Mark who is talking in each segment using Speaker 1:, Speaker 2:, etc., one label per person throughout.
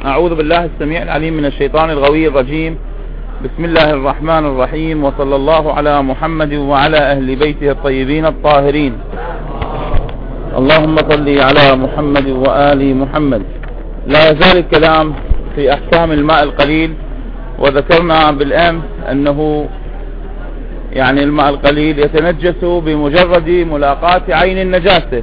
Speaker 1: أعوذ بالله السميع العليم من الشيطان الغوي الرجيم. بسم الله الرحمن الرحيم، وصلى الله على محمد وعلى أهل بيته الطيبين الطاهرين. اللهم صل على محمد وآل محمد. لا يزال الكلام في أحكام الماء القليل، وذكرنا بالأمس أنه يعني الماء القليل يتنجس بمجرد ملاقاة عين النجاسة،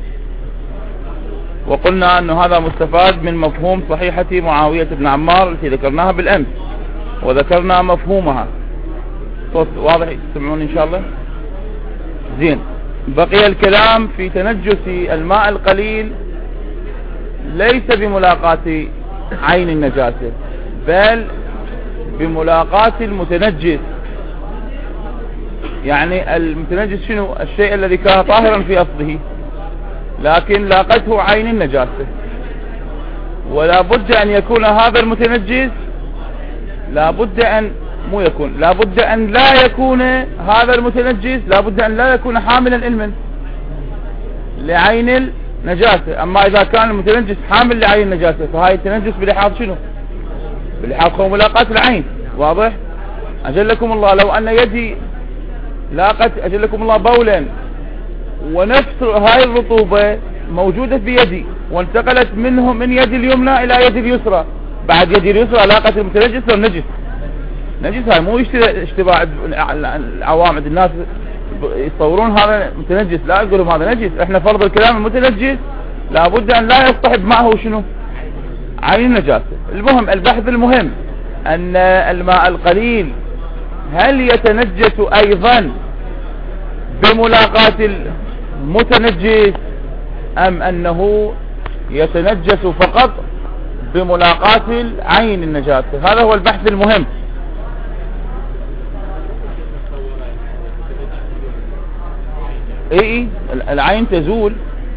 Speaker 1: وقلنا أن هذا مستفاد من مفهوم صحيحة معاوية بن عمار التي ذكرناها بالأمس، وذكرنا مفهومها. صوت واضح تسمعون إن شاء الله؟ زين. بقي الكلام في تنجس الماء القليل ليس بملاقاة عين النجاسة، بل بملاقاة المتنجس. يعني المتنجس شنو؟ الشيء الذي كان طاهرا في أصله لكن لاقته عين النجاسة، ولا بد أن يكون هذا المتنجس لا بد أن لا يكون هذا المتنجس لا بد أن لا يكون حاملا علما لعين النجاسة. أما إذا كان المتنجس حامل لعين النجاسة فهاي التنجس بلحاظ شنو؟ بلحاظ ملاقاة العين. واضح؟ أجلكم الله لو أن يدي لاقت أجلكم الله بولا، ونفس هاي الرطوبة موجودة في يدي وانتقلت منه من يدي اليمنى إلى يدي اليسرى، بعد يدي اليسرى لاقت المتنجس والنجس. نجس هاي مو اشتباع العوام، الناس يصورون هذا متنجس، لا يقولون هذا نجس. احنا فرض الكلام المتنجس لابد ان لا يصطحب معه شنو؟ عين النجاسة. المهم البحث المهم ان الماء القليل هل يتنجس ايضا بملاقاة المتنجس ام انه يتنجس فقط بملاقاة العين النجاسة؟ هذا هو البحث المهم. اي العين تزول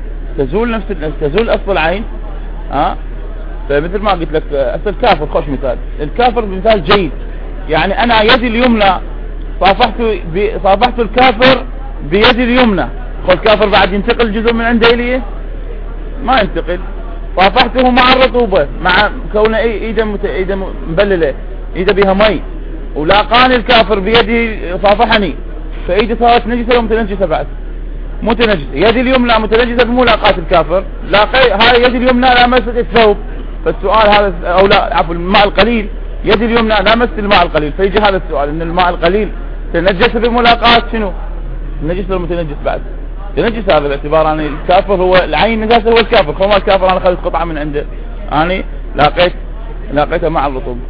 Speaker 1: اصل العين. فمثل ما قلت لك اصل الكافر، خوش مثال الكافر مثال جيد. يعني انا يدي اليمنى صافحت الكافر بيدي اليمنى، خو الكافر بعد ينتقل جزء من عنده اليه؟ ما ينتقل. صافحته مع الرطوبة، مع كونه ايده مبلله، ايده بها مي، ولاقاني الكافر بيدي صافحني فايدي صارت نجسة ومتنجسة. بعد متنجسة يدي اليمنى متنجسة بملاقاة الكافر، هاي يدي اليمنى لامست الثوب. فالسؤال هذا او لا عفوا الماء القليل يدي اليمنى لامست الماء القليل، فيجي هذا السؤال ان الماء القليل تنجس بملاقاة شنو؟ النجس والمتنجس. بعد تنجس هذا باعتبار ان الكافر هو العين نجاسة، هو الكافر. فما الكافر انا اخذت قطعة من عنده، انا لاقيتها مع الرطوبة.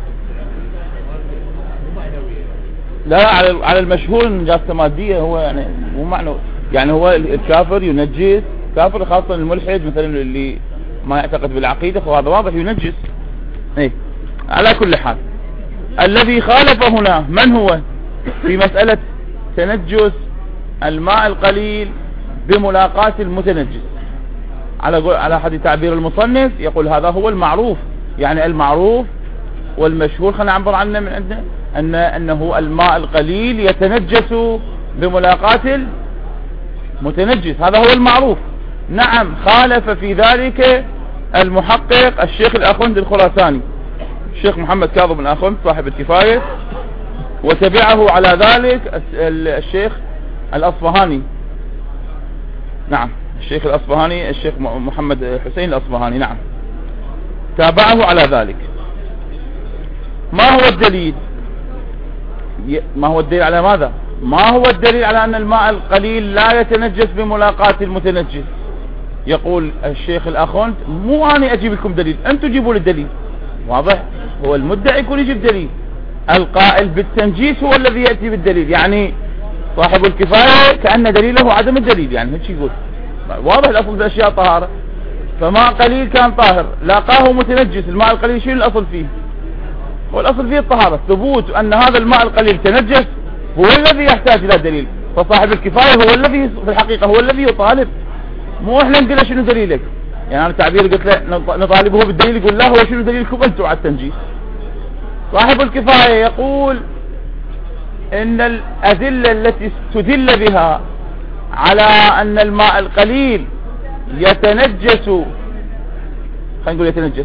Speaker 1: لا على المشهور النجاسة مادية، هو يعني مو معنى يعني هو الكافر ينجس، كافر خاصة الملحد مثلا اللي ما يعتقد بالعقيدة، وهذا واضح ينجس. ايه على كل حال الذي خالف هنا من هو في مسألة تنجس الماء القليل بملاقاة المتنجس؟ على حد تعبير المصنف يقول هذا هو المعروف. يعني المعروف والمشهور خلينا نعبر عنه من عندنا أنه الماء القليل يتنجس بملاقاة المتنجس، هذا هو المعروف. نعم خالف في ذلك المحقق الشيخ الأخوند الخراساني، الشيخ محمد كاظم الأخوند صاحب الكفاية، وتبعه على ذلك الشيخ الأصفهاني. نعم الشيخ الأصفهاني، الشيخ محمد حسين الأصفهاني، نعم تابعه على ذلك. ما هو الدليل؟ ما هو الدليل على ماذا؟ ما هو الدليل على أن الماء القليل لا يتنجس بملاقاة المتنجس؟ يقول الشيخ الأخوند مو أنا أجيب لكم دليل، أنتم جيبوا لي الدليل. واضح؟ هو المدعي يكون يجيب دليل، القائل بالتنجيس هو الذي يأتي بالدليل. يعني صاحب الكفاية كأن دليله عدم الدليل، يعني هيك يقول. واضح الأصل في أشياء طهارة، فماء قليل كان طاهر لاقاه متنجس، الماء القليل شو الأصل فيه؟ والأصل فيه الطهارة. ثبوت أن هذا الماء القليل تنجس هو الذي يحتاج إلى دليل، فصاحب الكفاية هو الذي في الحقيقة هو الذي يطالب، مو احنا نقول له شنو دليلك. يعني أنا تعبير قلت له نطالبه بالدليل، يقول لا هو شنو دليلكم أنتم على التنجيس. صاحب الكفاية يقول إن الأدلة التي استدل بها على أن الماء القليل يتنجس، خلينا نقول يتنجس،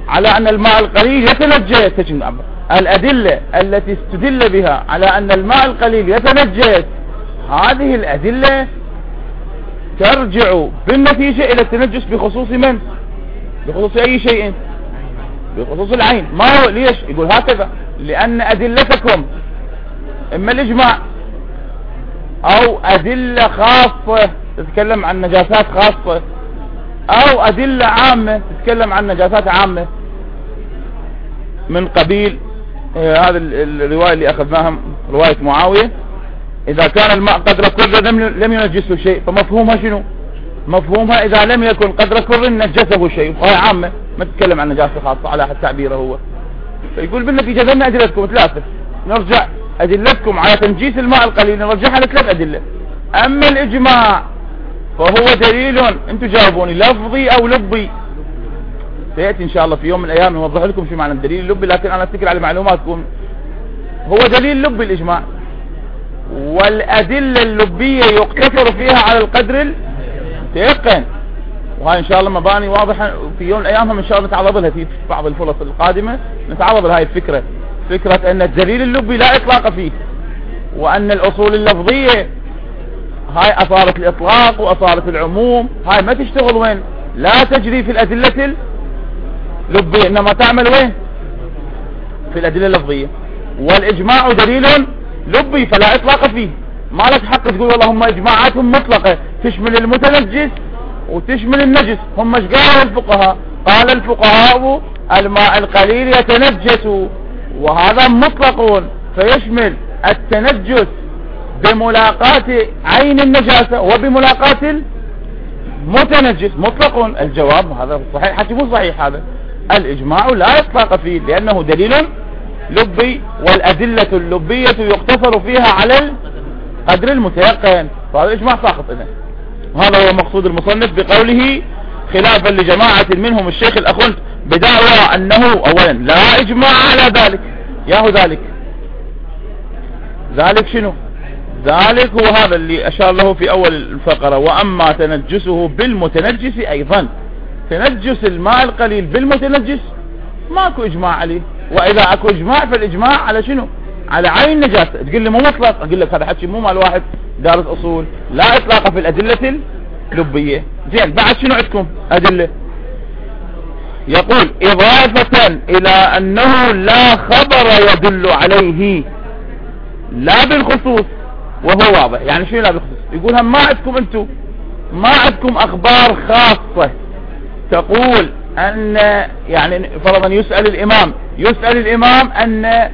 Speaker 1: على أن الماء القليل يتنجس. الأدلة التي استدل بها على أن الماء القليل يتنجس، هذه الأدلة ترجع بالنتيجة إلى التنجس بخصوص من؟ بخصوص أي شيء؟ بخصوص العين. ما هو؟ ليش؟ يقول هكذا: لأن أدلتكم إما الإجماع أو أدلة خاصة تتكلم عن نجاسات خاصة، أو أدلة عامة تتكلم عن نجاسات عامة، من قبيل هذا الرواية اللي أخذناها، رواية معاوية: إذا كان الماء قدر كر لم ينجسه شيء. فمفهومها شنو؟ مفهومها إذا لم يكن قدر كر نجسه شيء، وهي عامة ما تتكلم عن نجاسة خاصة على حد تعبيره هو. فيقول بالنتيجة ذن أدلتكم ثلاثة، نرجع أدلتكم على تنجيس الماء القليل نرجعها لثلاث أدلة. أما الإجماع فهو دليل، أنتم جاوبوني، لفظي أو لبي؟ سيأتي إن شاء الله في يوم من الأيام نوضح لكم شو معنى الدليل اللبي، لكن أنا أتكل على معلوماتكم. هو دليل لبي الإجماع، والأدلة اللبية يقتصر فيها على القدر المتيقن، وهاي إن شاء الله مباني واضحة في يوم من الأيام. هم إن شاء الله نتعرض لها في بعض الفرص القادمة، نتعرض لهاي الفكرة، فكرة أن الدليل اللبي لا إطلاق فيه، وأن الأصول اللفظية هاي أصالة الإطلاق وأصالة العموم، هاي ما تشتغل وين؟ لا تجري في الأدلة اللبية، إنما تعمل وين؟ في الأدلة اللفظية. والإجماع دليل لبي فلا إطلاق فيه، ما لك حق تقول والله هم إجماعاتهم مطلقة تشمل المتنجس وتشمل النجس. هم ايش قالوا الفقهاء؟ قال الفقهاء الماء القليل يتنجس، وهذا مطلق فيشمل التنجس بملاقاة عين النجاسة وبملاقاة المتنجس، مطلق. الجواب هذا صحيح، حتى مو صحيح هذا. الإجماع لا إطلاق فيه لأنه دليل لبي، والأدلة اللبية يقتصر فيها على القدر المتيقن، فهذا الإجماع ساقط إذن. وهذا هو مقصود المصنف بقوله خلافا لجماعة منهم الشيخ الأخوند بدعوى أنه أولا لا إجماع على ذلك. ياهو ذلك شنو؟ ذلك هو هذا اللي أشار له في أول الفقرة: وأما تنجسه بالمتنجس أيضا. تنجس الماء القليل بالمتنجس ماكو إجماع عليه، وإذا أكو إجماع فالإجماع على شنو؟ على عين نجاسة. تقول لي مو مطلق، أقول لك هذا حكي مو مال واحد دارس أصول، لا إطلاق في الأدلة اللبية. زين، بعد شنو عندكم أدلة؟ يقول إضافة إلى أنه لا خبر يدل عليه لا بالخصوص، وهو واضح. يعني شنو لا بالخصوص؟ يقول هم ما عندكم أنتم، ما عندكم أخبار خاصة تقول أن يعني فرضا يسأل الإمام أن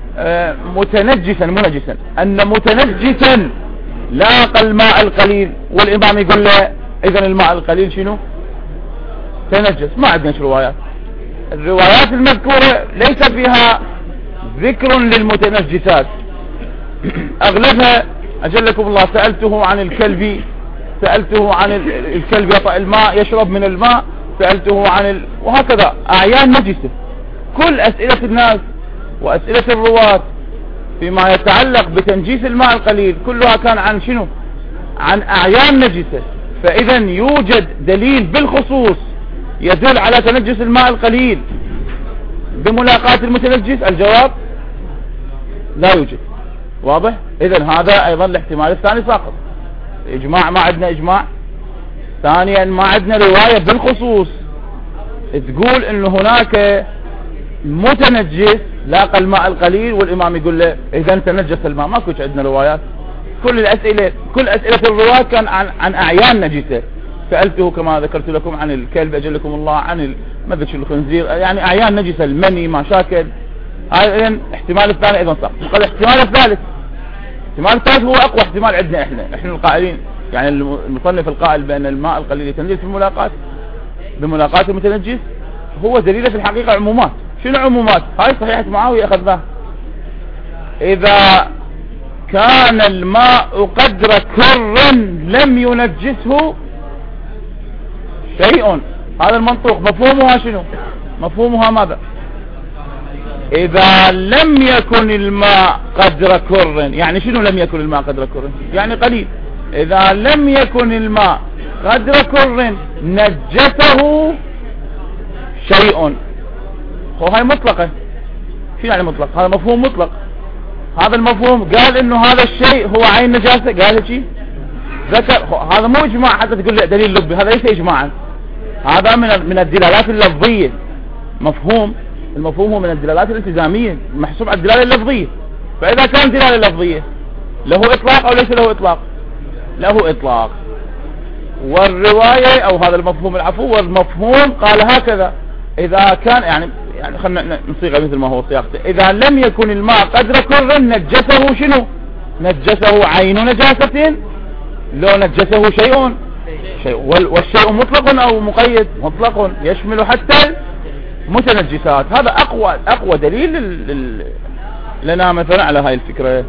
Speaker 1: متنجسا منجسا، أن متنجسا لاقى الماء القليل، والإمام يقول له إذن الماء القليل شنو؟ تنجس. ما عندنا روايات. الروايات المذكورة ليس فيها ذكر للمتنجسات، أغلبها أجلكم الله سألته عن الكلب، سألته عن الكلب يطأ الماء يشرب من الماء، سألته عن وهكذا أعيان نجسة. كل أسئلة الناس وأسئلة الرواة فيما يتعلق بتنجيس الماء القليل كلها كان عن شنو؟ عن أعيان نجسة. فإذا يوجد دليل بالخصوص يدل على تنجس الماء القليل بملاقاة المتنجس؟ الجواب لا يوجد. واضح؟ إذا هذا أيضا الاحتمال الثاني ساقط. إجماع ما عندنا إجماع. ثانيا ما عندنا رواية بالخصوص تقول إن هناك متنجس لاقى الماء القليل والإمام يقول له إذا تنجس الماء. ما كنت عندنا روايات. كل أسئلة الرواة كان عن أعيان نجسة. سألته كما ذكرت لكم عن الكلب أجلكم الله، عن ماذا شو الخنزير، يعني أعيان نجسة، المني، ما شاكل. هذا احتمال الثاني أيضا صح. قال احتمال الثالث هو أقوى احتمال عندنا إحنا القائلين، يعني المصنف القائل بأن الماء القليل يتنجس بملاقاة المتنجس، هو دليل في الحقيقة عمومات. شنو عمومات؟ هاي صحيحة معاوية أخذناها. إذا كان الماء قدر كر لم ينجسه شيء، هذا المنطوق. مفهومها شنو؟ مفهومها ماذا؟ إذا لم يكن الماء قدر كر، يعني شنو لم يكن الماء قدر كر؟ يعني قليل. إذا لم يكن الماء قدر كر نجسه شيء، هاي مطلقة. شو يعني مطلق؟ هذا مفهوم مطلق. هذا المفهوم قال انه هذا الشيء هو عين نجاسة، قال شيء ذكر. هذا مو اجماع حتى تقول لي دليل لبي، هذا ليس اجماعا، هذا من الدلالات اللفظية. مفهوم، المفهوم هو من الدلالات الالتزامية محسوب على الدلالة اللفظية. فاذا كان دلالة لفظية له اطلاق او ليس له اطلاق؟ له اطلاق. والرواية او هذا المفهوم العفو والمفهوم قال هكذا: اذا كان يعني خلنا نصيغه مثل ما هو صياغته، اذا لم يكن الماء قدر كر نجسه شنو؟ نجسه عين نجاسة، لو نجسه شيء. والشيء مطلق او مقيد؟ مطلق، يشمل حتى المتنجسات. هذا اقوى دليل لنا مثلا على هاي الفكرة.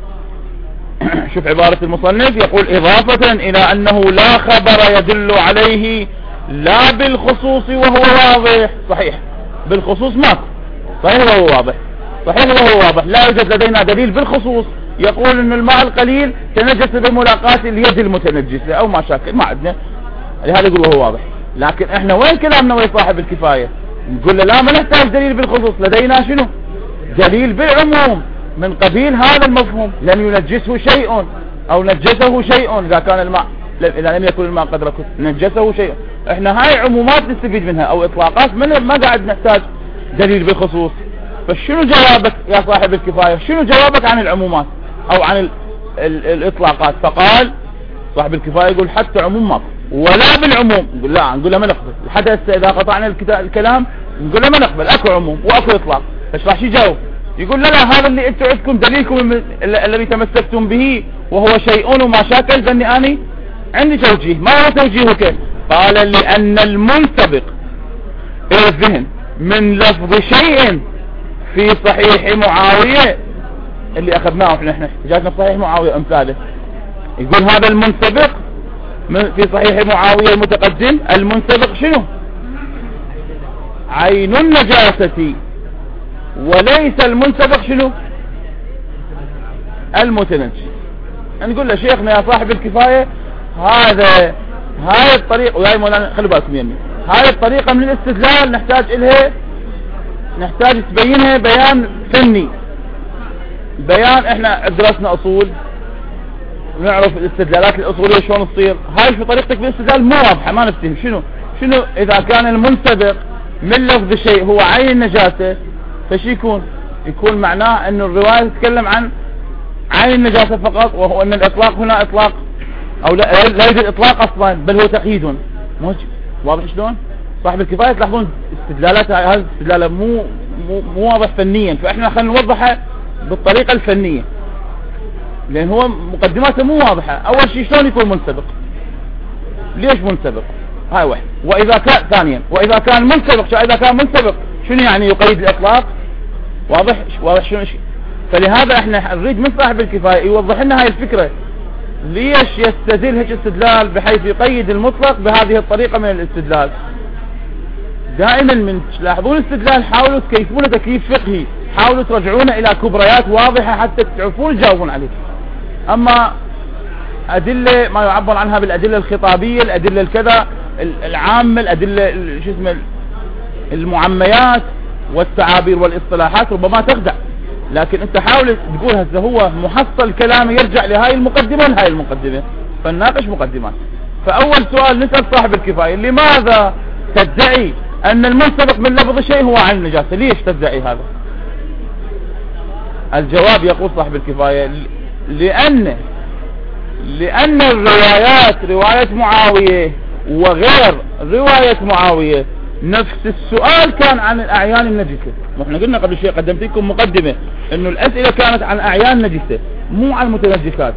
Speaker 1: شوف عبارة المصنف، يقول: إضافة إلى أنه لا خبر يدل عليه لا بالخصوص وهو واضح. صحيح بالخصوص ماكو، صحيح وهو واضح، صحيح وهو واضح. لا يوجد لدينا دليل بالخصوص يقول أن الماء القليل تنجس بملاقاة اليد المتنجسة أو ما شاكل، ما عندنا، لهذا يقول وهو واضح. لكن احنا وين كلامنا وين صاحب الكفاية؟ نقول له لا، ما نحتاج دليل بالخصوص، لدينا شنو؟ دليل بالعموم من قبيل هذا المفهوم: لم ينجسه شيء او نجسه شيء. اذا كان الماء، اذا لم يكن الماء قدر نجسه شيء. احنا هاي عمومات نستفيد منها او اطلاقات، ما قاعد نحتاج دليل بالخصوص. فشنو جوابك يا صاحب الكفاية؟ شنو جوابك عن العمومات او عن الاطلاقات؟ فقال صاحب الكفاية يقول: حتى عموم ماكو ولا بالعموم. نقول لا، نقول له ما نقبل. لحد هسه اذا قطعنا الكلام نقول له ما نقبل، اكو عموم واكو اطلاق. ايش راح يجاوب؟ يقول: لا هذا اللي انتم عندكم دليلكم الذي تمسكتم به وهو شيء وما شاكل، بني اني عندي توجيه. ما هو توجيهك؟ قال: لان المنسبق الى الذهن من لفظ شيء في صحيح معاوية اللي اخذناه احنا احتجاجنا في صحيح معاوية امثاله. يقول هذا المنسبق في صحيح معاوية المتقدم، المنسبق شنو؟ عين النجاسة، وليس المنسبق شنو؟ المتنجس. نقول له: شيخنا يا صاحب الكفاية، هاي الطريقة، وياي مولانا خلوا بالكم يمي، هاي الطريقة من الاستدلال نحتاج تبينها بيان فني، بيان. احنا درسنا اصول ونعرف الاستدلالات الاصولية شلون تصير. هاي في طريقتك بالاستدلال مو واضحة، ما نفتهم شنو اذا كان المنسبق من لفظ شيء هو عين النجاسة، فشي يكون معناه انه الرواية تتكلم عن عين النجاسة فقط، وهو ان الاطلاق هنا اطلاق او لا يوجد اطلاق اصلا، بل هو تقييد. واضح شلون؟ صاحب الكفاية تلاحظون استدلالات هذه الاستدلالة مو واضح فنيا، فاحنا خلينا نوضحها بالطريقة الفنية، لان هو مقدماته مو واضحة. اول شيء شلون يكون منسبق؟ ليش منسبق؟ هاي واحد. واذا كان ثانيا، واذا كان منسبق، اذا كان منسبق شنو يعني؟ يقيد الاطلاق. واضح شنو؟ فلهذا احنا نريد من صاحب الكفاية يوضح لنا هاي الفكرة، ليش يستدل هيك استدلال بحيث يقيد المطلق بهذه الطريقة من الاستدلال. دائما من تلاحظون الاستدلال حاولوا تكيفونه تكييف فقهي، حاولوا ترجعونه الى كبريات واضحة حتى تعرفون تجاوبون عليه. اما ادلة ما يعبر عنها بالادلة الخطابية، الادلة الكذا العامة، الادلة شو اسمه المعميات والتعابير والاصطلاحات ربما تخدع. لكن انت حاول تقول هذا هو محصل كلام يرجع لهاي المقدمة لهاي المقدمة، فنناقش مقدمات. فاول سؤال نسأل صاحب الكفاية: لماذا تدعي ان المنسبق من لفظ شيء هو عين النجاسة؟ ليش تدعي هذا؟ الجواب يقول صاحب الكفاية: لأن الروايات، رواية معاوية وغير رواية معاوية، نفس السؤال كان عن الأعيان النجسة. واحنا قلنا قبل شيء، قدمت لكم مقدمة انه الأسئلة كانت عن أعيان نجسة مو عن متنجسات.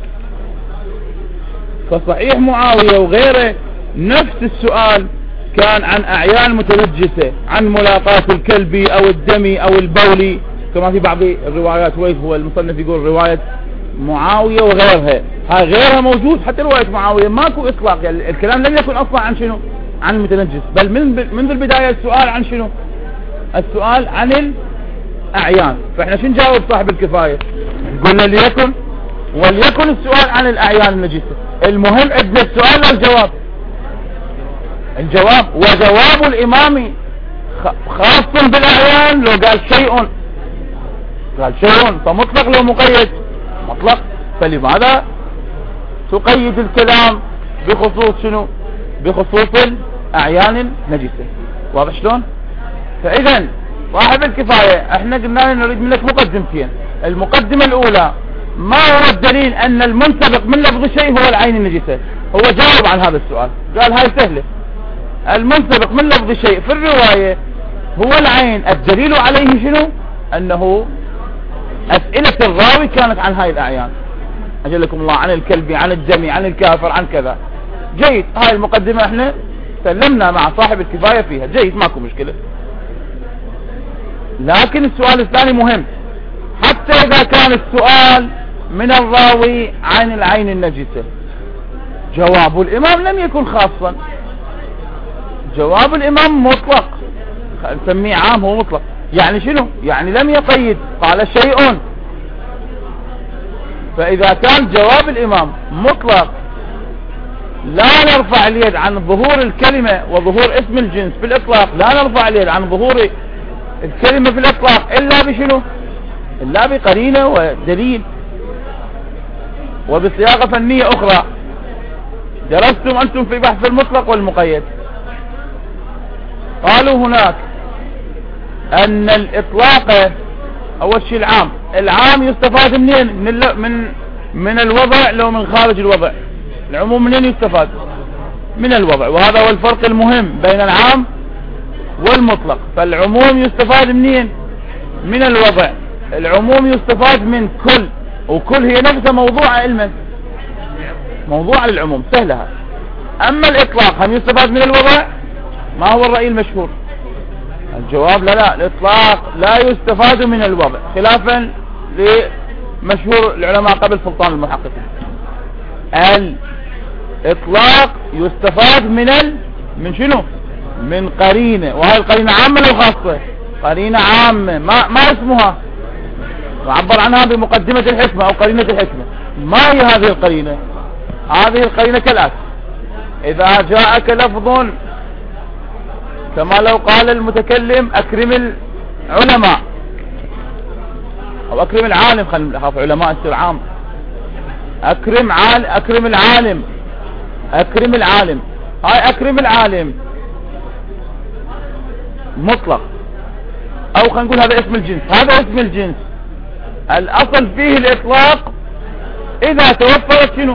Speaker 1: فصحيح معاوية وغيره نفس السؤال كان عن أعيان متنجسة، عن ملاقاة الكلب أو الدم أو البول، كما في بعض الروايات. هو المصنف يقول رواية معاوية وغيرها، هاي غيرها موجود. حتى رواية معاوية ماكو اطلاق، يعني الكلام لم يكن اصلا عن شنو؟ عن المتنجس، بل منذ البداية السؤال عن شنو؟ السؤال عن الاعيان. فاحنا شو نجاوب صاحب الكفاية؟ قلنا وليكن السؤال عن الاعيان النجسة. المهم عندنا السؤال والجواب. الجواب وجواب الامام خاص بالأعيان لو قال شيء، قال شيء فمطلق لو مقيد مطلق. فلماذا تقيد الكلام بخصوص شنو؟ بخصوص الأعيان النجسة. واضح شلون؟ فإذا صاحب الكفاية احنا قلنا نريد منك مقدمتين. المقدمة الأولى ما هو الدليل أن المنسبق من لفظ شيء هو العين النجسة؟ هو جاوب عن هذا السؤال، قال هاي سهلة، المنسبق من لفظ شيء في الرواية هو العين. الدليل عليه شنو؟ أنه أسئلة الراوي كانت عن هاي الأعيان، أجلكم الله، عن الكلب، عن الدم، عن الكافر، عن كذا. جيد، هاي المقدمة احنا سلمنا مع صاحب الكفاية فيها، جيد، ماكو مشكلة. لكن السؤال الثاني مهم، حتى إذا كان السؤال من الراوي عن العين النجسة، جواب الإمام لم يكن خاصا، جواب الإمام مطلق، نسميه عام، هو مطلق. يعني شنو؟ يعني لم يقيد، قال شيء. فإذا كان جواب الإمام مطلق لا نرفع اليد عن ظهور الكلمة وظهور اسم الجنس في الإطلاق، لا نرفع اليد عن ظهور الكلمة في الإطلاق إلا بشنو؟ إلا بقرينة ودليل وبصياغة فنية أخرى. درستم أنتم في بحث المطلق والمقيد، قالوا هناك أن الإطلاق أول شيء العام يستفاد منين؟ من الوضع لو من خارج الوضع. العموم منين يستفاد؟ من الوضع، وهذا هو الفرق المهم بين العام والمطلق. فالعموم يستفاد منين؟ من الوضع. العموم يستفاد من كل، وكل هي نفسها موضوع علما، موضوع للعموم، سهلها. أما الإطلاق هم يستفاد من الوضع؟ ما هو الرأي المشهور؟ الجواب لا، الإطلاق لا يستفاد من الوضع، خلافا لمشهور العلماء قبل سلطان المحققين. الإطلاق يستفاد من شنو؟ من قرينة، وهي القرينة عامة لو خاصة؟ قرينة عامة، ما اسمها؟ وعبر عنها بمقدمة الحكمة أو قرينة الحكمة. ما هي هذه القرينة؟ هذه القرينة كالآتي: إذا جاءك لفظ كما لو قال المتكلم أكرم العلماء أو أكرم العالم، خلينا نخاف علماء يصير عام، أكرم العالم، أكرم العالم. هاي أكرم العالم مطلق، أو خلينا نقول هذا اسم الجنس، هذا اسم الجنس الأصل فيه الإطلاق إذا توفرت شنو؟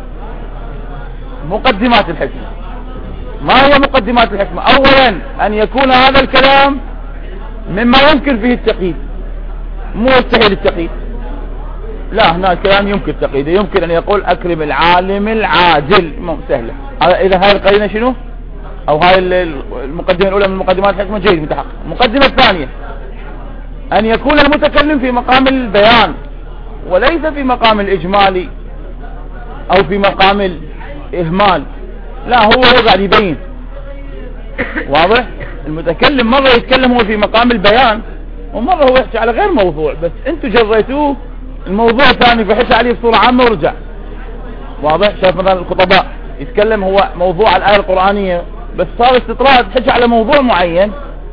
Speaker 1: مقدمات الحكمة. ما هي مقدمات الحكمة؟ أولا أن يكون هذا الكلام مما يمكن فيه التقييد، مو يستحيل التقييد، لا، هنا الكلام يمكن تقييده، يمكن أن يقول أكرم العالم العادل، سهلة. إذا هاي القرينة شنو؟ أو هاي المقدمة الأولى من مقدمات الحكمة، جيد، متحقق. المقدمة الثانية أن يكون المتكلم في مقام البيان وليس في مقام الإجمالي أو في مقام الإهمال، لا، هو قاعد يبين. واضح؟ المتكلم مرة يتكلم هو في مقام البيان، ومرة هو يحكي على غير موضوع، بس انتوا جريتوه الموضوع ثاني فحكي عليه بصورة عامة ورجع. واضح؟ شايف مثلا الخطباء يتكلم هو موضوع الآية القرآنية، بس صار استطراد حكي على موضوع معين،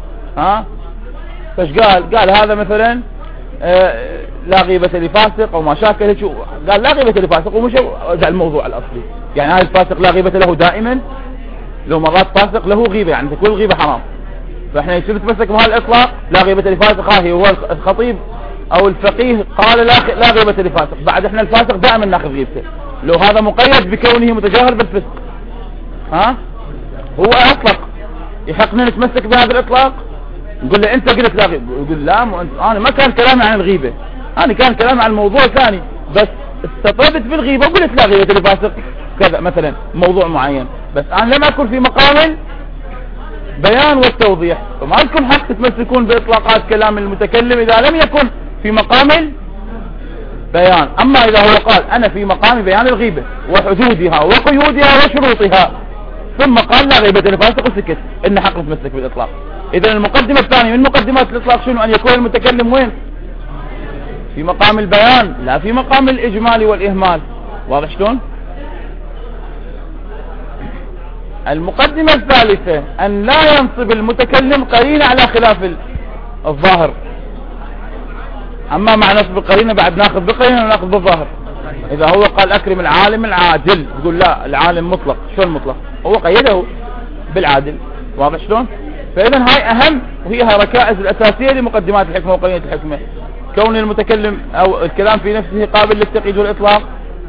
Speaker 1: فايش قال هذا مثلا لا غيبة لفاسق او ما شاكل، قال لا غيبة لفاسق ومش رجع الموضوع الاصلي. يعني هذا الفاسق لا غيبة له دائما، لو مرات فاسق له غيبة، يعني كل غيبة حرام. فاحنا يصير نتمسك بهذا الاطلاق، لا غيبة لفاسق. هي هو الخطيب او الفقيه قال لا غيبة لفاسق، بعد احنا الفاسق دائما ناخذ غيبته، لو هذا مقيد بكونه متجاهر بالفسق. هو اطلق، يحقنا نتمسك بهذا الاطلاق؟ نقول له انت قلت لا غيبة، يقول لا، انا ما كان كلامي عن الغيبة، انا كان كلامي عن موضوع ثاني، بس استطردت في الغيبة وقلت لا غيبة لفاسق كذا مثلا موضوع معين، بس انا لم اكن في مقام البيان والتوضيح. فما لكم حق تتمسكون باطلاقات كلام المتكلم اذا لم يكن في مقام البيان. اما اذا هو قال انا في مقام بيان الغيبة وحدودها وقيودها وشروطها، ثم قال لا غيبة لفاسق وسكت، ان حق نتمسك بالاطلاق. اذا المقدمة الثانية من مقدمات الاطلاق شنو؟ ان يكون المتكلم وين؟ في مقام البيان، لا في مقام الاجمال والاهمال. واضح شلون؟ المقدمة الثالثة أن لا ينصب المتكلم قرينة على خلاف الظاهر. أما مع نصب القرينة بعد ناخذ بقرينة وناخذ بالظاهر. إذا هو قال أكرم العالم العادل، تقول لا العالم مطلق. شو المطلق؟ هو قيده بالعادل. واضح شلون؟ فإذا هاي أهم وهي الركائز الأساسية لمقدمات الحكمة وقرينة الحكمة. كون المتكلم أو الكلام في نفسه قابل للتقييد والإطلاق.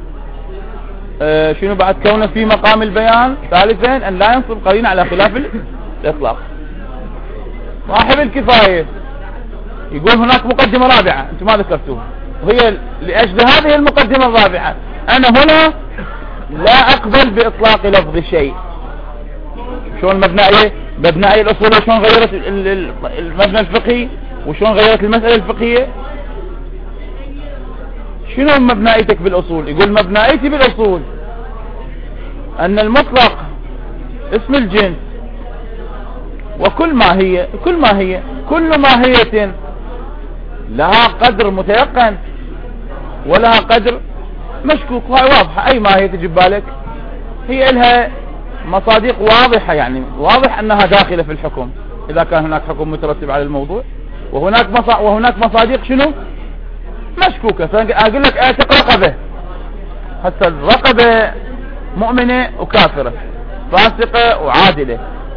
Speaker 1: شنو بعد؟ كونه في مقام البيان. ثالثا أن لا ينصب قرينة على خلاف الإطلاق. صاحب الكفاية يقول هناك مقدمة رابعة أنتم ما ذكرتوها، وهي لأجل هذه المقدمة الرابعة أنا هنا لا أقبل بإطلاق لفظ شيء. شلون مبنى الأصول وشلون غيرت المبنى الفقهي وشلون غيرت المسألة الفقهية. شنو مبنائيتك بالأصول؟ يقول مبنائيتي بالأصول أن المطلق اسم الجنس، وكل كل ماهية لها قدر متيقن ولها قدر مشكوك. وهي واضحة، أي ماهية تجي ببالك هي لها مصادق واضحة، يعني واضح أنها داخلة في الحكم إذا كان هناك حكم مترتب على الموضوع، وهناك مصادق شنو مشكوكة. فأقول لك اعتق رقبة، حتى الرقبة مؤمنة وكافرة، فاسقة وعادلة،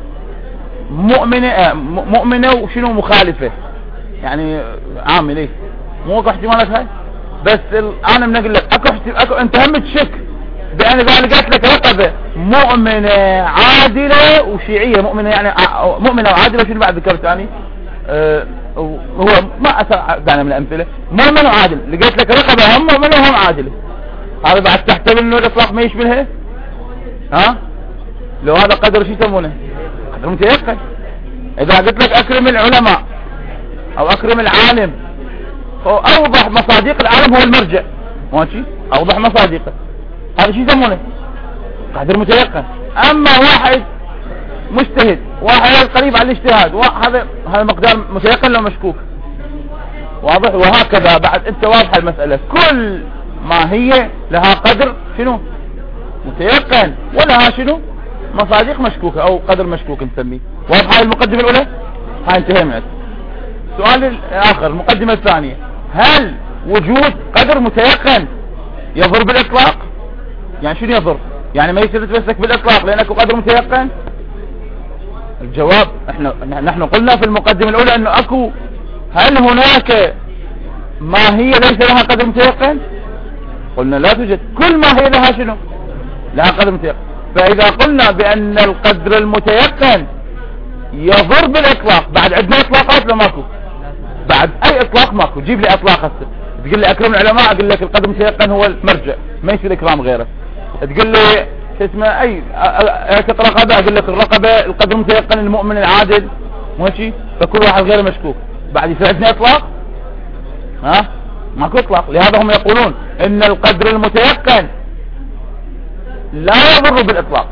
Speaker 1: مؤمنة وشنو مخالفة، يعني عامل مو اكو احتمالات هاي. بس انا من اقول لك اكو انت هم تشك بان اذا قالت لك رقبة مؤمنة عادلة وشيعية مؤمنة، يعني مؤمنة وعادلة شنو بعد ذكرت ثاني؟ هو ما أسرع من الأمثلة مؤمن وعادل. لقيت لك رقبة هم مؤمنة وهم عادلة، هذا بعد تحتمل انه الإطلاق ما يشبهها؟ ها لو هذا قدر شو يسمونه؟ قدر متيقن. إذا قلت لك أكرم العلماء أو أكرم العالم، أوضح مصادق العالم هو المرجع، ماشي؟ أوضح مصادقه، هذا شو يسمونه؟ قدر متيقن. أما واحد مجتهد، واحد قريب على الاجتهاد، هذا مقدار متيقن لو مشكوك. واضح؟ وهكذا بعد انت واضحه المسألة، كل ما هي لها قدر شنو متيقن ولها شنو مصادق مشكوكة او قدر مشكوك نسميه. واضحه المقدمة الاولى؟ هاي انتهينا. السؤال الاخر المقدمة الثانية، هل وجود قدر متيقن يضر بالاطلاق؟ يعني شنو يضر؟ يعني ما يصير تتمسك بالاطلاق لانك قدر متيقن؟ الجواب نحن قلنا في المقدمة الاولى انه اكو، هل هناك ما هي ليس لها قدر متيقن؟ قلنا لا توجد. كل ما هي لها شنو لها قدر متيقن. فاذا قلنا بان القدر المتيقن يضر بالاطلاق، بعد عندنا اطلاقات لو ماكو؟ بعد اي اطلاق ماكو. جيب لي اطلاق هسه، تقول لي اكرم العلماء، اقول لك القدر المتيقن هو المرجع، ما يصير اكرام غيره. تقول لي شو اسمه اي اعتق رقبه، اقول لك الرقبه القدر المتيقن المؤمن العادل، ماشي؟ فكل واحد غير مشكوك. بعد يصير عندنا اطلاق؟ ها ماكو اطلاق. لهذا هم يقولون ان القدر المتيقن لا يضر بالاطلاق،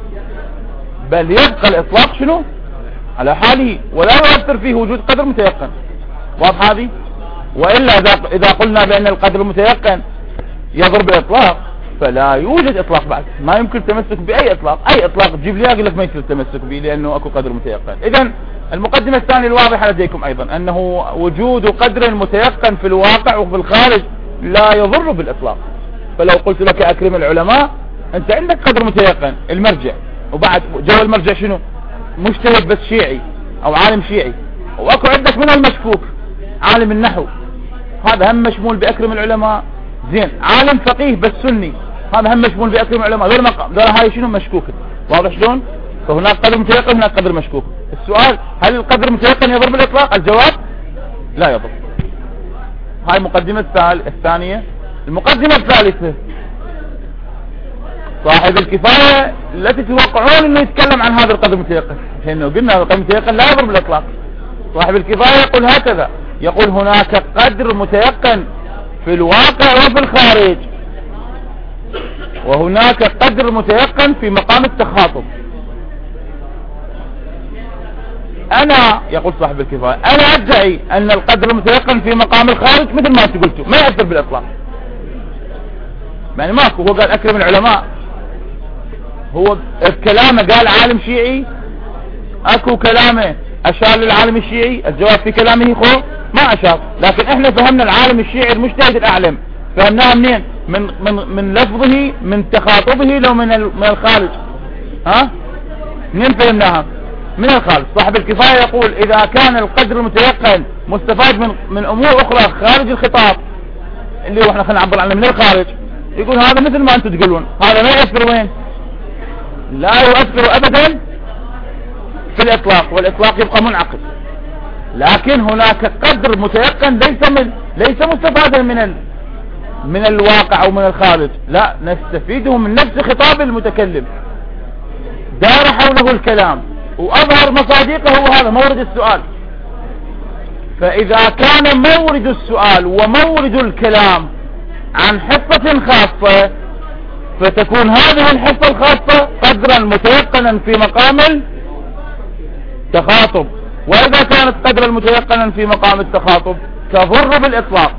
Speaker 1: بل يبقى الاطلاق شنو على حاله ولا يؤثر فيه وجود قدر متيقن. واضح هذه؟ والا اذا قلنا بان القدر المتيقن يضر بالاطلاق فلا يوجد اطلاق بعد، ما يمكن التمسك باي اطلاق. اي اطلاق تجيب لي اقول لك ما يصير التمسك به لانه اكو قدر متيقن. اذا المقدمة الثانية الواضحة لديكم ايضا انه وجود قدر متيقن في الواقع وفي الخارج لا يضر بالاطلاق. فلو قلت لك اكرم العلماء، انت عندك قدر متيقن المرجع، وبعد جو المرجع شنو؟ مجتهد بس شيعي او عالم شيعي، واكو عندك من المشكوك عالم النحو، هذا هم مشمول باكرم العلماء. زين عالم فقيه بس سني، هذا هم مشمول باكرم العلماء. دول هاي شنو مشكوكة. واضح شلون؟ فهناك قدر متيقن هناك قدر مشكوك. السؤال هل القدر المتيقن يضر بالاطلاق؟ الجواب لا يضر. هاي المقدمة الثانية. المقدمة الثالثة، صاحب الكفاية التي تتوقعون انه يتكلم عن هذا القدر المتيقن، لانه قلنا القدر المتيقن لا يضر بالاطلاق. صاحب الكفاية يقول هكذا، يقول هناك قدر متيقن في الواقع وفي الخارج، وهناك قدر متيقن في مقام التخاطب. انا يقول صاحب الكفاية انا ادعي ان القدر المتيقن في مقام الخارج مثل ما انت قلتوا ما يأثر بالاطلاق، يعني ماكو. هو قال اكرم العلماء، هو بكلامه قال عالم شيعي؟ اكو كلامه اشار للعالم الشيعي؟ الجواب في كلامه خو ما اشار. لكن احنا فهمنا العالم الشيعي المجتهد الاعلم، فهمناها منين؟ من لفظه، من تخاطبه، لو من الخارج؟ ها منين فهمناها؟ من الخارج. صاحب الكفاية يقول اذا كان القدر المتيقن مستفاد من امور اخرى خارج الخطاب، اللي هو احنا خلينا نعبر عنه من الخارج، يقول هذا مثل ما انتم تقولون، هذا ما يؤثر وين؟ لا يؤثر ابدا في الاطلاق، والاطلاق يبقى منعقد. لكن هناك قدر متيقن ليس مستفادا من الواقع او من الخارج، لا، نستفيده من نفس خطاب المتكلم، دار حوله الكلام واظهر مصادقه، وهذا مورد السؤال. فاذا كان مورد السؤال ومورد الكلام عن حصة خاصة، فتكون هذه الحصة الخاصة قدرا متيقنا في مقام التخاطب. واذا كانت قدرا متيقنا في مقام التخاطب تضر بالاطلاق.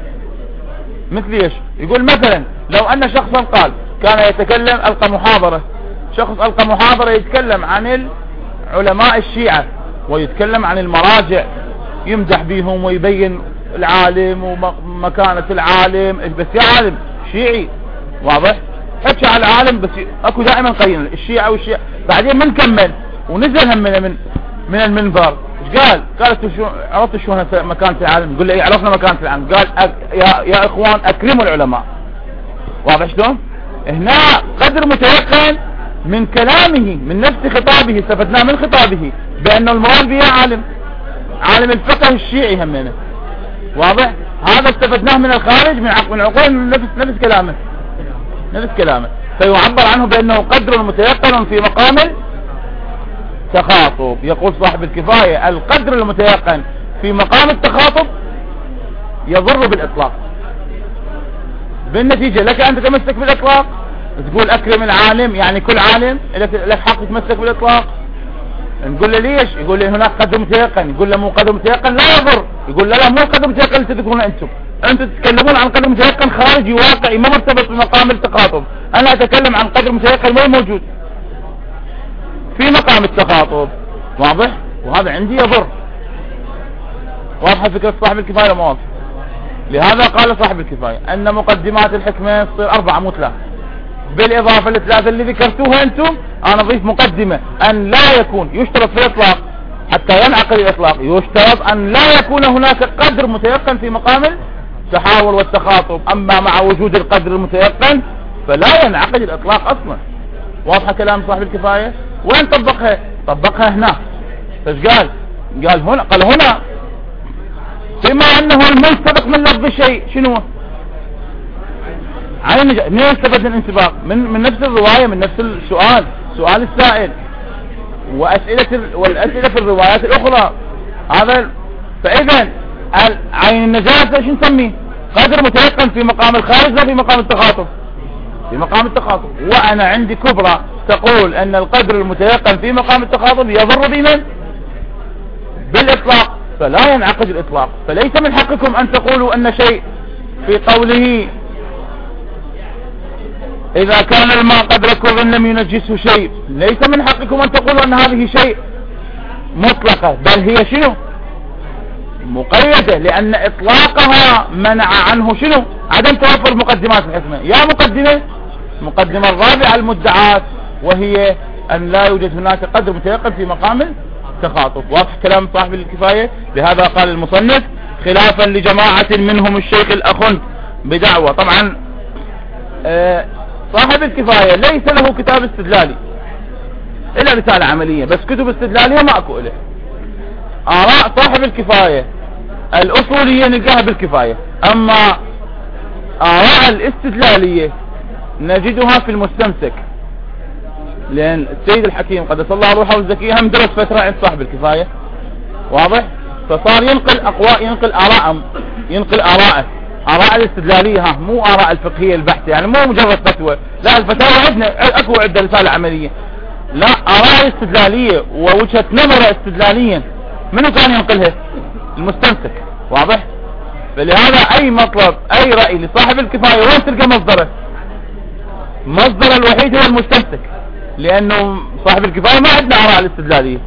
Speaker 1: مثل ايش؟ يقول مثلا لو ان شخصا قال كان يتكلم، القى محاضرة، شخص القى محاضرة يتكلم عن علماء الشيعة ويتكلم عن المراجع، يمدح بهم ويبين العالم ومكانة العالم، بس يا عالم شيعي، واضح؟ حكى على العالم، بس اكو دائما قيم الشيعة والشيعة. بعدين من كمل ونزل هم من المنبر، ايش قال؟ قالت شو عرفت شلون مكانة العالم؟ يقول لي عرفنا مكانة العالم. قال يا اخوان اكرموا العلماء، واضح شلون؟ هنا قدر متيقن من كلامه، من نفس خطابه، استفدناه من خطابه بأن المراد به عالم الفقه الشيعي همنا، واضح؟ هذا استفدناه من الخارج، من عقول، من نفس كلامه، فيعبر عنه بأنه قدر متيقن في مقام التخاطب. يقول صاحب الكفاية القدر المتيقن في مقام التخاطب يضر بالإطلاق. بالنتيجة لك أن تتمسك بالإطلاق، تقول أكرم العالم، يعني كل عالم لك حق تتمسك بالإطلاق. نقول له ليش؟ يقول لي هناك قدر متيقن. يقول له مو قدر متيقن لا يضر. يقول لا مو قدر متيقن اللي تذكرونه انتم تتكلمون عن قدر متيقن خارجي واقعي ما مرتبط بمقام التخاطب. انا اتكلم عن قدر متيقن ما موجود في مقام التخاطب، واضح؟ وهذا عندي يضر. واضحة فكرة صاحب الكفاية ما واضح؟ لهذا قال صاحب الكفاية أن مقدمات الحكمة تصير 4 مو 3، بالإضافة للثلاثة اللي ذكرتوها أنتم. أنا أضيف مقدمة أن لا يكون، يشترط في الإطلاق حتى ينعقد الإطلاق، يشترط أن لا يكون هناك قدر متيقن في مقام التحاور والتخاطب. أما مع وجود القدر المتيقن فلا ينعقد الإطلاق أصلا. واضح كلام صاحب الكفاية؟ وين طبقها هنا. فايش قال هنا؟ قال هنا بما أنه المنسبق من لفظ الشيء شنو؟ من يستفاد الانسباق؟ من نفس الرواية، من نفس السؤال، سؤال السائل والأسئلة في الروايات الأخرى. هذا فإذا عين النجاسة شو نسميه؟ قدر متيقن في مقام الخارج لا في مقام التخاطب؟ في مقام التخاطب. وأنا عندي كبرى تقول أن القدر المتيقن في مقام التخاطب يضر بمن؟ بالإطلاق، فلا ينعقد الإطلاق. فليس من حقكم أن تقولوا أن شيء في قوله إذا كان الماء قد ركض لم ينجسه شيء، ليس من حقكم أن تقولوا أن هذه شيء مطلقة، بل هي شنو؟ مقيدة، لأن إطلاقها منع عنه شنو؟ عدم توفر مقدمات الحكمة. يا مقدمة الرابعة المدعاة، وهي أن لا يوجد هناك قدر متيقن في مقام التخاطب. واضح كلام صاحب الكفاية؟ لهذا قال المصنف خلافا لجماعة منهم الشيخ الأخن بدعوة. طبعا صاحب الكفاية ليس له كتاب استدلالي إلا رسالة عملية، بس كتب استدلالية ما أكو إله. آراء صاحب الكفاية الأصولية نلقاها بالكفاية، أما آراء الاستدلالية نجدها في المستمسك، لأن السيد الحكيم قدس الله روحه الزكية هم درس فترة عند صاحب الكفاية، واضح؟ فصار ينقل آراءه آراء الاستدلالية، مو آراء الفقهية البحثة، يعني مو مجرد فتوى، لا الفتاوى عندنا أكو عدة رسالة عملية، لا آراء استدلالية ووجهة نظر استدلاليا منو كان ينقلها؟ المستمسك، واضح؟ فلهذا أي مطلب أي رأي لصاحب الكفاية وين تلقى مصدره؟ مصدر الوحيد هو المستمسك، لانه صاحب الكفاية ما عندنا آراء الاستدلالية.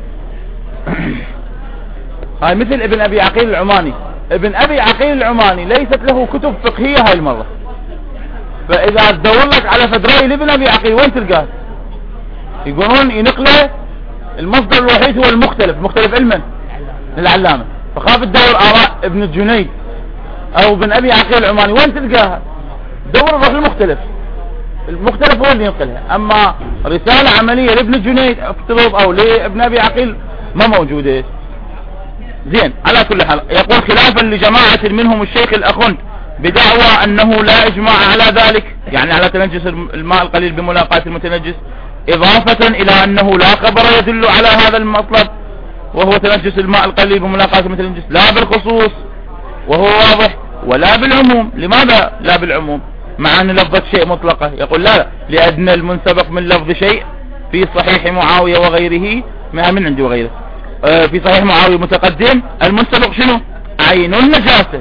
Speaker 1: هاي مثل ابن ابي عقيل العماني. ابن ابي عقيل العماني ليست له كتب فقهية هاي المرة، فاذا تدور لك على فدرائي لابن ابي عقيل وين تلقاه؟ يقولون ينقله المصدر الوحيد هو المختلف، مختلف علما للعلامة، فخاف تدور آراء ابن الجنيد او ابن ابي عقيل العماني وين تلقاها؟ دور روح المختلف، المختلف هو اللي ينقلها. اما رسالة عملية لابن الجنيد افترض او لابن ابي عقيل ما موجودة. زين، على كل حال يقول خلافا لجماعة منهم الشيخ الأخند بدعوى أنه لا إجماع على ذلك، يعني على تنجس الماء القليل بملاقاة المتنجس، إضافة إلى أنه لا خبر يدل على هذا المطلب وهو تنجس الماء القليل بملاقاة المتنجس، لا بالخصوص وهو واضح ولا بالعموم. لماذا لا بالعموم مع أن لفظة شيء مطلقة؟ يقول لا، لأن المنسبق من لفظ شيء في صحيح معاوية وغيره من عندي وغيره، في صحيح معاوية متقدم المنسبق شنو؟ عين النجاسة.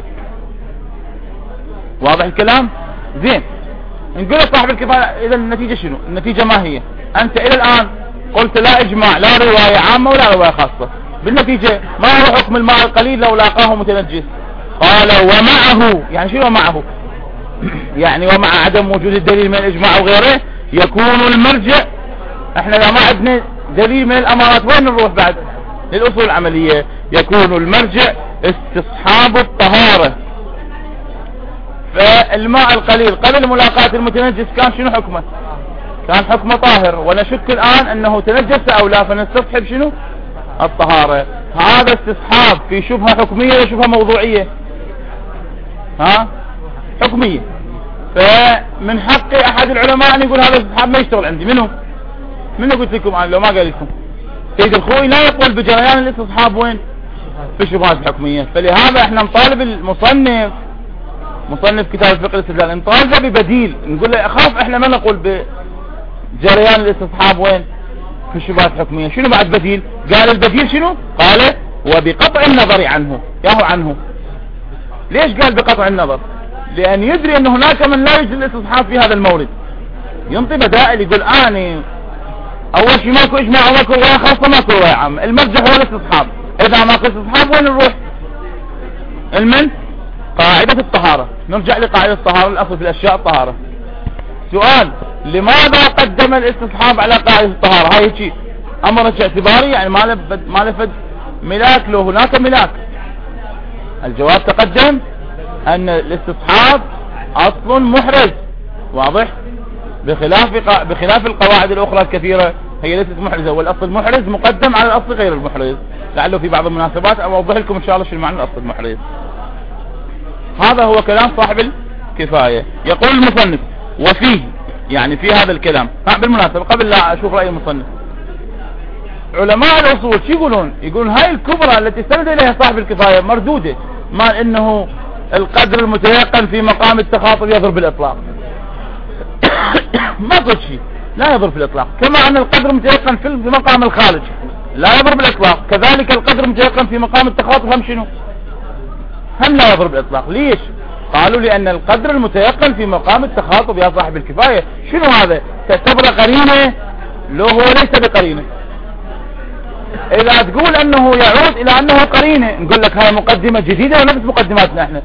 Speaker 1: واضح الكلام؟ زين، نقول صاحب الكفاية اذا النتيجة شنو؟ النتيجة ما هي؟ انت الى الان قلت لا اجماع، لا رواية عامة ولا رواية خاصة، بالنتيجة ما هو حكم الماء القليل لو لاقاه متنجس؟ قال ومعه، يعني شنو معه؟ يعني ومع عدم وجود الدليل من الاجماع وغيره يكون المرجع. احنا لو ما عندنا دليل من الامارات وين نروح بعد؟ للأصول العملية. يكون المرجع استصحاب الطهارة. فالماء القليل قبل ملاقاة المتنجس كان شنو حكمه؟ كان حكمه طاهر، ونشك الآن أنه تنجس أو لا، فنستصحب شنو؟ الطهارة. هذا استصحاب في شبهة حكمية ولا شبهة موضوعية؟ حكمية. فمن حق أحد العلماء أن يقول هذا الاستصحاب ما يشتغل عندي. منو قلت لكم أنا لو ما قال لكم؟ سيد الخوي لا يقول بجريان الاستصحاب وين؟ في الشبهات الحكمية. فلهذا احنا نطالب المصنف، مصنف كتاب الفقه الاستدلال، نطالبه ببديل، نقول له اخاف احنا ما نقول بجريان الاستصحاب وين؟ في الشبهات الحكمية. شنو بعد بديل؟ قال البديل شنو؟ قال وبقطع النظر عنه. ياهو عنه. ليش قال بقطع النظر؟ لأن يدري أن هناك من لا يجوز الاستصحاب في هذا المورد، ينطي بدائل، يقول أنا أول شيء ماكو إجماع وماكو رواية خاصة ماكو رواية عامة، المرجح هو الاستصحاب. إذا ماكو استصحاب وين نروح؟ المن قاعدة الطهارة. نرجع لقاعدة الطهارة، الأصل في الأشياء الطهارة. سؤال: لماذا قدم الاستصحاب على قاعدة الطهارة؟ هاي شيء أمر اعتباري، يعني ما لفد ملاك، لو هناك ملاك. الجواب تقدم أن الاستصحاب أصل محرز، واضح، بخلاف القواعد الأخرى الكثيرة هي ليست محرزة، والأصل المحرز مقدم على الأصل غير المحرز. لعله في بعض المناسبات أوضح لكم إن شاء الله شو معنى الأصل المحرز. هذا هو كلام صاحب الكفاية. يقول المصنف: وفيه، يعني في هذا الكلام بالمناسبة قبل لا أشوف رأي المصنف، علماء الأصول شو يقولون؟ يقولون هاي الكبرى التي استند إليها صاحب الكفاية مردودة، ما إنه القدر المتيقن في مقام التخاطب يضرب الإطلاق. ما قلت شيء، لا يضرب الإطلاق. كما أن القدر المتيقن في مقام الخارج لا يضرب الإطلاق، كذلك القدر المتيقن في مقام التخاطب هم شنو؟ هم لا يضرب الإطلاق. ليش؟ قالوا لأن القدر المتيقن في مقام التخاطب يا صاحب الكفاية شنو هذا؟ تعتبر قرينة لو هو ليس بقرينة. إذا تقول أنه يعود إلى أنه قرينة، نقول لك هاي مقدمة جديدة ونفس مقدماتنا احنا.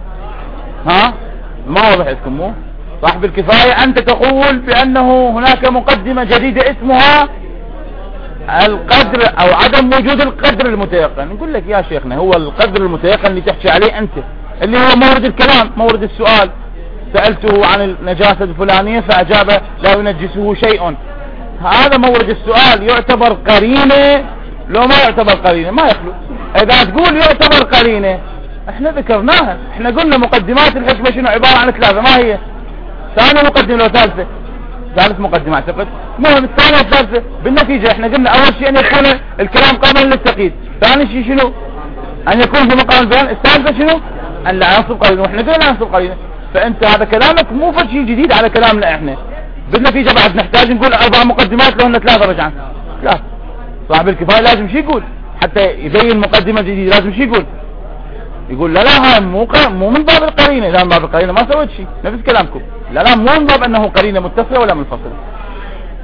Speaker 1: ما واضح لكم؟ مو صاحب الكفاية أنت تقول بأنه هناك مقدمة جديدة اسمها القدر أو عدم وجود القدر المتيقن. نقول لك يا شيخنا هو القدر المتيقن اللي تحكي عليه أنت، اللي هو مورد الكلام، مورد السؤال. سألته عن النجاسة الفلانية فأجاب لا ينجسه شيء. هذا مورد السؤال، يعتبر قرينة لو ما يعتبر قرينة ما يخلو. إذا تقول يعتبر قرينة احنا ذكرناها، احنا قلنا مقدمات الحكمة شنو؟ عبارة عن 3. ما هي؟ ثانية مقدمة لو ثالثة؟ ثالث مقدمة اعتقد. مهم الثانية والثالثة. بالنتيجة احنا قلنا أول شيء أن يكون الكلام قابلا للتقييد، ثاني شيء شنو؟ أن يكون في مقام البيان، الثالثة شنو؟ أن لا ينصب قرينة، واحنا قلنا لا ينصب قرينة. فأنت هذا كلامك مو شيء جديد على كلامنا احنا. بالنتيجة بعد نحتاج نقول 4 مقدمات لو هن 3 رجعان 3. صاحب الكفاية لازم شي يقول حتى يبين مقدمة جديدة، لازم شي يقول لا هاي مو من باب القرينة. إذا من باب القرينة ما سويت شيء، نفس كلامكم. لا مو من باب أنه قرينة متصلة ولا منفصلة.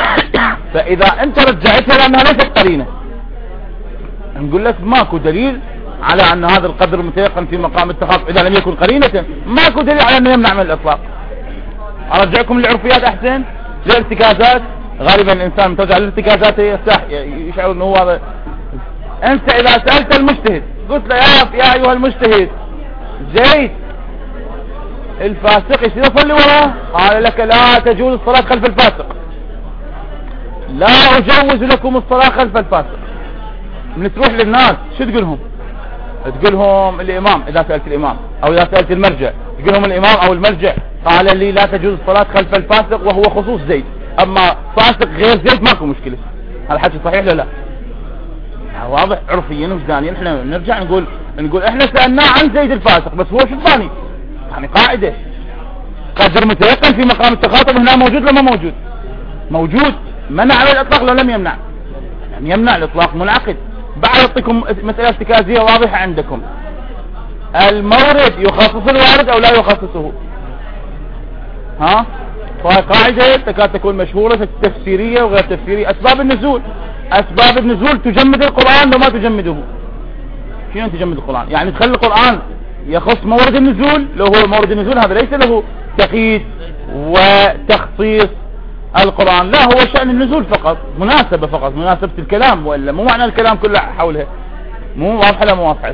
Speaker 1: فاذا انت رجعتها لانها ليست قرينة، نقول لك ماكو دليل على ان هذا القدر متيقن في مقام التخاطب اذا لم يكن قرينة، ماكو دليل على انه يمنع من الاطلاق. ارجعكم للعرفيات احسن، للارتكازات. غالبا الانسان متوجه للارتكازات يشعر انه هو هذا. انت اذا سألت المجتهد قلت له يا ايها المجتهد، زيد الفاسق يصير يصلي وراه؟ قال لك لا تجوز الصلاة خلف الفاسق، لا اجوز لكم الصلاة خلف الفاسق. من تروح للناس شو تقولهم؟ تقولهم الامام اذا سألت الامام، او اذا سألت المرجع تقولهم الامام او المرجع قال لي لا تجوز الصلاة خلف الفاسق وهو خصوص زيد، اما فاسق غير زيد ماكو مشكلة. هذا حكي صحيح ولا لا؟ واضح عرفيا وجدانيا. احنا نرجع نقول احنا سألناه عن زيد الفاسق، بس هو شو الثاني؟ يعني قاعدة قدر متيقن في مقام التخاطب هنا موجود ولا ما موجود؟ موجود. منع على الاطلاق لو لم يمنع؟ يعني يمنع الاطلاق منعقد. بعد اعطيكم مسألة ارتكازية واضحة عندكم. المورد يخصص الوارد او لا يخصصه؟ ها؟ قاعدة تكاد تكون مشهورة تفسيرية وغير تفسيرية. اسباب النزول، اسباب النزول تجمد القرآن لو ما تجمده. شنو تجمد القرآن؟ يعني تخلي القرآن يخص مورد النزول، لو هو مورد النزول هذا ليس له تقييد وتخصيص القرآن، لا هو شأن النزول فقط، مناسبة فقط، مناسبة الكلام، وإلا مو معنى الكلام كله حولها. مو واضحة لا مو واضحة.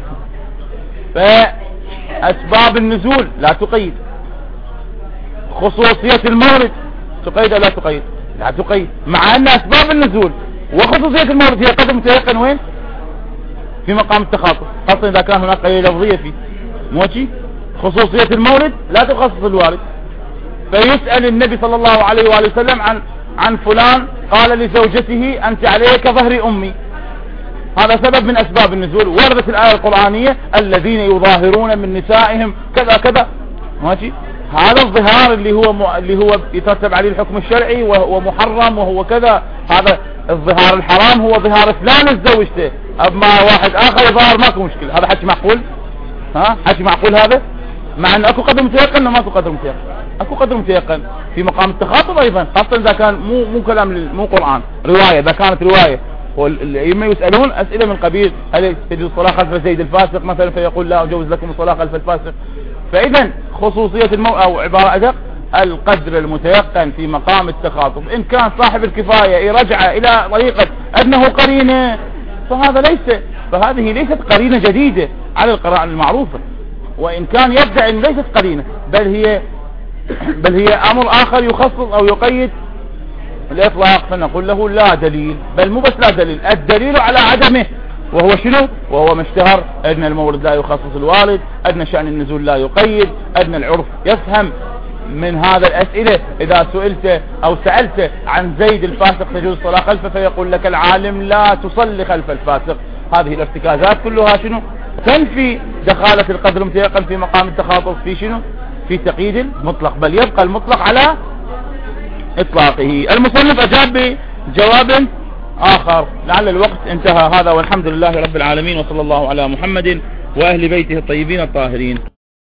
Speaker 1: فأسباب النزول لا تقيد. خصوصية المورد تقيد أو لا تقيد؟ لا تقيد. مع أن أسباب النزول وخصوصية المورد هي قدر متيقن وين؟ في مقام التخاطب، خاصة إذا كان هناك قيد لفظية فيه. موشي خصوصية المورد لا تخصص الوارد. فيسأل النبي صلى الله عليه وآله وسلم عن فلان قال لزوجته أنت علي كظهر أمي، هذا سبب من أسباب النزول. وردت الآية القرآنية الذين يظاهرون من نسائهم كذا كذا. ماشي. هذا الظهار اللي هو يترتب عليه الحكم الشرعي وهو محرم وهو كذا. هذا الظهار الحرام هو ظهار فلان زوجته، اما واحد اخر يظهر ماكو مشكلة. هذا حكي معقول؟ ها حكي معقول هذا؟ مع ان اكو قدر متيقن ولا ماكو قدر متيقن؟ اكو قدر متيقن في مقام التخاطب ايضا، خاصة اذا كان مو كلام، مو قرآن، رواية. اذا كانت رواية والأئمة يسألون اسئلة من قبيل هل تجوز الصلاة خلف زيد الفاسق مثلا، فيقول لا اجوز لكم الصلاة خلف الفاسق. فاذا خصوصية او عبارة ادق القدر المتيقن في مقام التخاطب، ان كان صاحب الكفاية رجع الى طريقة انه قرينة فهذه ليست قرينة جديدة على القرائن المعروفة. وان كان يدعي ان ليست قرينة بل هي امر اخر يخصص او يقيد الاطلاق، فنقول له لا دليل. بل مو بس لا دليل، الدليل على عدمه. وهو شنو؟ وهو ما اشتهر ان المورد لا يخصص الوارد، ان شأن النزول لا يقيد، ان العرف يفهم من هذا الاسئلة. اذا سئلت او سألت عن زيد الفاسق تجوز الصلاة خلفه، فيقول لك العالم لا تصلي خلف الفاسق. هذه الارتكازات كلها شنو؟ تنفي دخالة القدر المتيقن في مقام التخاطب في شنو؟ في تقييد المطلق، بل يبقى المطلق على اطلاقه. المصنف اجاب بجواب اخر. لعل الوقت انتهى. هذا والحمد لله رب العالمين، وصلى الله على محمد واهل بيته الطيبين الطاهرين.